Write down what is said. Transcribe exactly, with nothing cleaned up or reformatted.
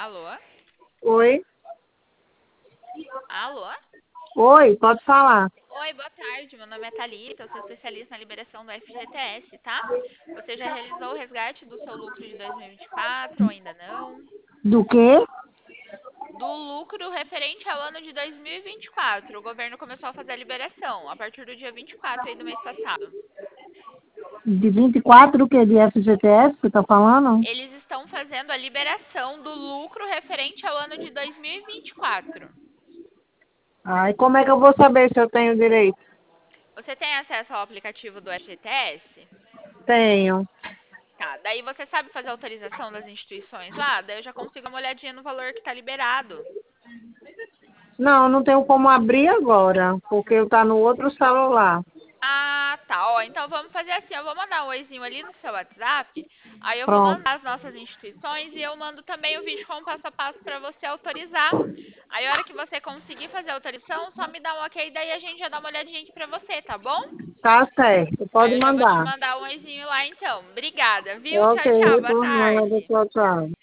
Alô? Oi? Alô? Oi, pode falar. Oi, boa tarde. Meu nome é Thalita, eu sou especialista na liberação do F G T S, tá? Você já realizou o resgate do seu lucro de dois mil e vinte e quatro ou ainda não? Do quê? Do lucro referente ao ano de dois mil e vinte e quatro. O governo começou a fazer a liberação a partir do dia vinte e quatro aí do mês passado. De vinte e quatro o quê? De F G T S que tá falando? Eles estão fazendo a liberação do lucro referente ao ano de dois mil e vinte e quatro. Ai, como é que eu vou saber se eu tenho direito? Você tem acesso ao aplicativo do F G T S? Tenho. Tá, daí você sabe fazer a autorização das instituições lá? Daí eu já consigo dar uma olhadinha no valor que tá liberado. Não, não tenho como abrir agora, porque eu tá no outro celular. Ah, tá. Ó, então vamos fazer assim, eu vou mandar um oizinho ali no seu WhatsApp, aí eu vou Pronto. mandar as nossas instituições e eu mando também o vídeo com o passo a passo para você autorizar. Aí a hora que você conseguir fazer a autorização, só me dá um ok, daí a gente já dá uma olhadinha aqui pra você, tá bom? Tá certo, Aí pode eu já vou te mandar. mandar um oizinho lá então. Obrigada, viu? Ok, Tchau, tchau, boa por nada, tarde. tchau, tchau.